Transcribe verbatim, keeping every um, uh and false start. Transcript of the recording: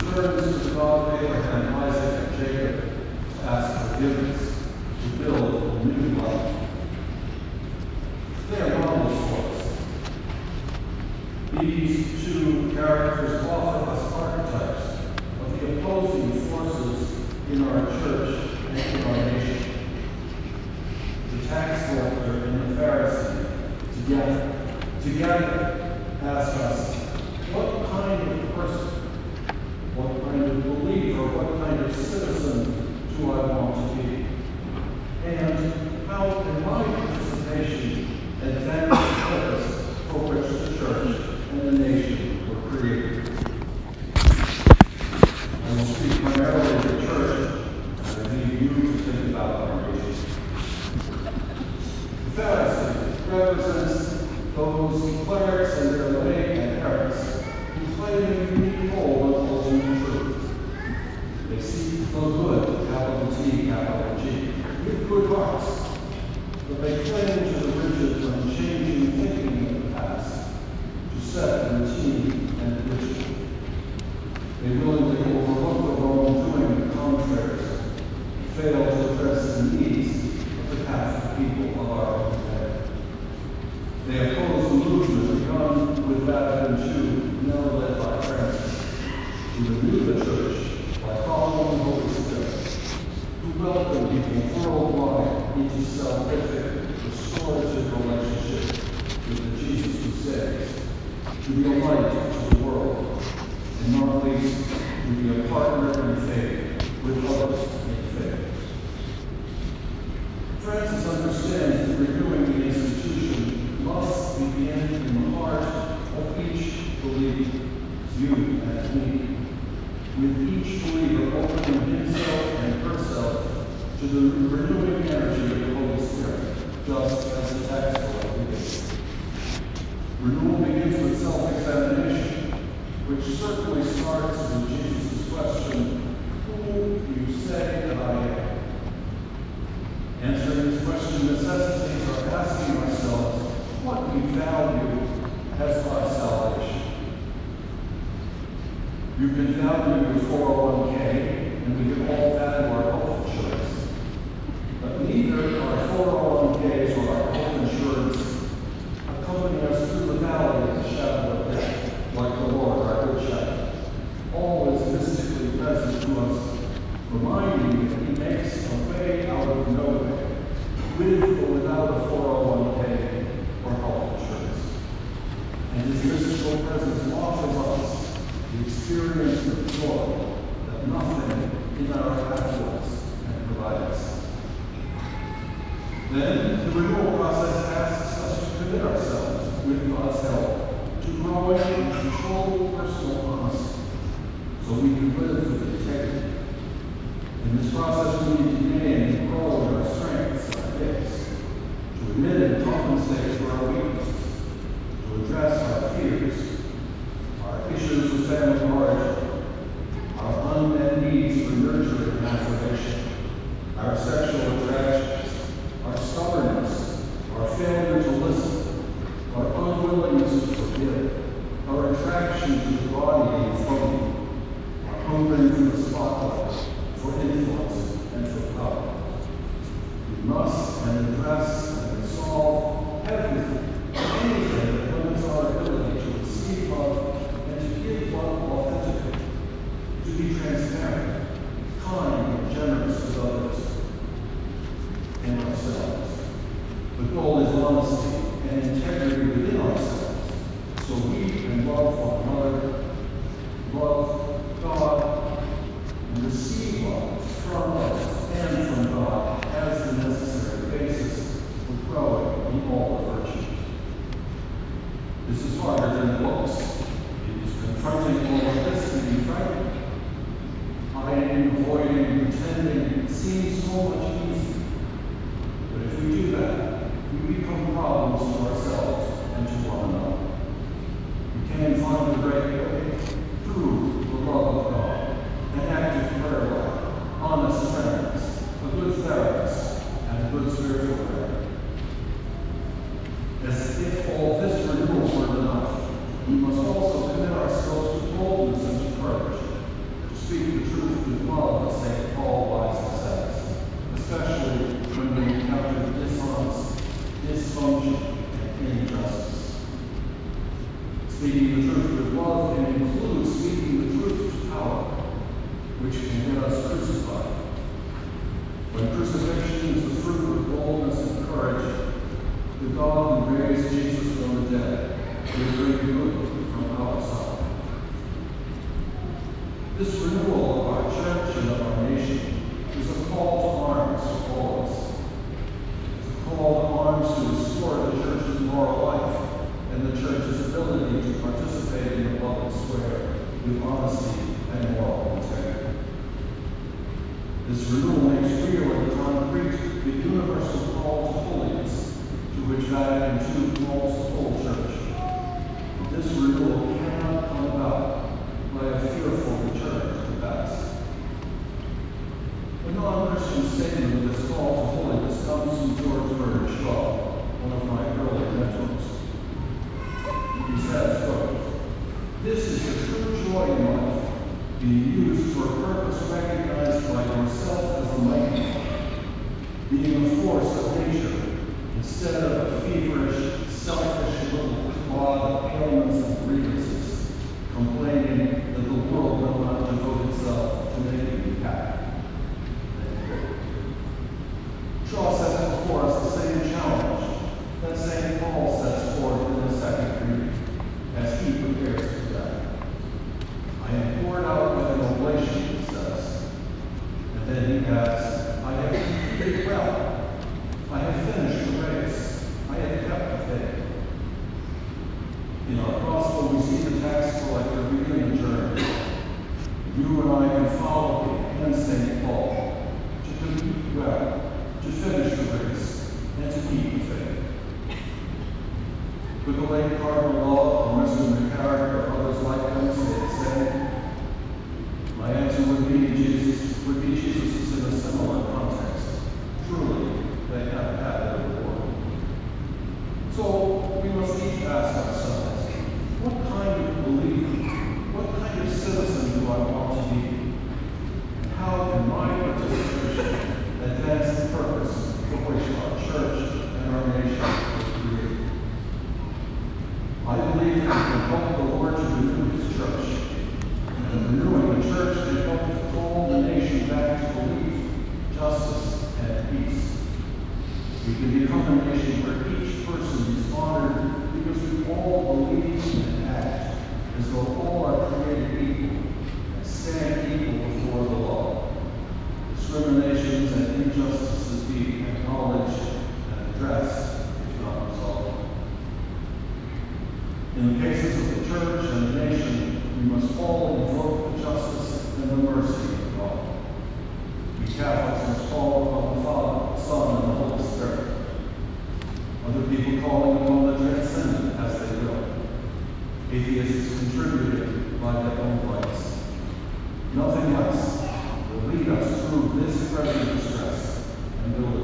turns to the God of Abraham, Isaac, and Jacob to ask forgiveness, to build a new life. They are models for us. These two characters offer us archetypes of the opposing forces in our church and in our nation. The tax collector and the Pharisee, together, together ask us, what kind of person, what kind of believer, what kind of citizen do I want to be? And how can my participation advance the purpose for which the church and the nation were created? I will speak primarily of the church, and I leave you to think about our nation. The Pharisee represents those clerics and their lay adherents who claim a unique hold on ultimate truth. They seek the good, capital T, capital G, with good hearts, but they cling to the rigid, unchanging thinking of the past, to set routine and ritual. They willingly overlook the wrongdoing of contraries, and fail to address the needs of the Catholic people of our own day. They oppose the movement begun with Vatican two, now led by Francis, to renew the Church by following the Holy Spirit, to welcome people worldwide into salvific, restorative relationship with the Jesus who saves, to be a light to the world, and not least, to be a partner in faith with others in faith. Francis understands that renewing the institution must begin in the heart of each believer, you and me, with each believer opening himself and herself to the renewing energy of the Holy Spirit, just as the tax collector did. Renewal begins with self-examination, which certainly starts with Jesus' question, who do you say that I am? Answering this question necessitates our asking ourselves what we value as our salvation. You can value your four oh one k, and we can all value our health insurance. But neither our four oh one k's or our health insurance accompany us through the valley of the shadow of death, like the Lord, our good shepherd, always mystically present to us, reminding that he makes a way out of no way, with or without a four oh one k or health insurance. And his mystical presence offers us the experience of joy that nothing in our affluence can provide us. Then, the renewal process asks us to commit ourselves, with God's help, to growing in controlled personal honesty, so we can live with integrity. In this process, we need to gain and grow in our strengths, our gifts, to admit and compensate for our weaknesses, to address our fears, our issues of family origin, our unmet needs for nurturing and affirmation, our sexual attractions, our stubbornness, our failure to listen, our unwillingness to forgive, our attraction to the body and phony, our hungering for the spotlight, for influence, and for power. We must and address and resolve everything, anything that limits our ability to receive love and to give love authentically, to be transparent, kind, and generous with others and ourselves. The goal is honesty and integrity within ourselves, so we can love one another, love God, and receive love from others and from God as the necessary basis for growing in all the virtues. This is harder than it looks, because confronting all of this can be frightening. Hiding, avoiding, pretending seems so much easier. But if we do that, we become problems to ourselves and to one another. We can find the right way through the love of God, an active prayer life, honest friends, a good therapist, and a good spiritual parent. As if all this renewal were enough, we must also commit ourselves to boldness and to courage. speak the truth with love, as Saint Paul wisely says, especially when we encounter dishonest, dysfunction, and injustice. Speaking the truth with love can include speaking the truth to power, which can get us crucified. When crucifixion is the fruit of boldness and courage, the God who raised Jesus from the dead will bring good from our side. This renewal of our church and of our nation is a call to arms for all of us. It's a call to arms to restore the church's moral life and the church's ability to participate in the public square with honesty and moral integrity. This renewal makes real and concrete the universal call to holiness, to which Vatican two calls the whole church. And this renewal cannot come about by a fearful return to the past. A non-Christian statement of this call to holiness comes from George Bernard Shaw, one of my early mentors. He says, quote, "This is the true joy in life, being used for a purpose recognized by yourself as the mighty one, being a force of nature instead of a feverish, selfish little clod of ailments and grievances, complaining that the world will not devote itself to making you happy." Shaw sets before us the same challenge that Saint Paul sets forth in the second reading as he prepares for death. "I am poured out like an oblation," he says. And then he adds, "I have completed well. I have finished the race. I have kept the faith." In our gospel, we see the tax collector begin the journey. You and I can follow him and Saint Paul to compete well, to finish the race, and to keep the faith. Could the late Cardinal Law or Mister McCarrick or others like them say the same? My answer would be Jesus would be Jesus is in a similar context. Truly, they have had their reward. So we must each ask ourselves, what kind of believer, what kind of citizen do I want to be? And how can my participation advance the purpose for which our church and our nation was created? I believe that we can help the Lord to renew his church, and that renewing the church can help to call the nation back to belief, justice, and peace. We can become a nation where each person is honored because we all believe and act as though all are created equal and stand equal before the law. Discriminations and injustices be acknowledged and addressed, if not resolved. In the cases of the church and the nation, we must all invoke the justice and the mercy of God. We Catholics must call upon the Father, the Son, and the Holy Spirit. Other people calling upon the transcendent as they will. Atheists contributing by their own lights. Nothing less will lead us through this present distress and build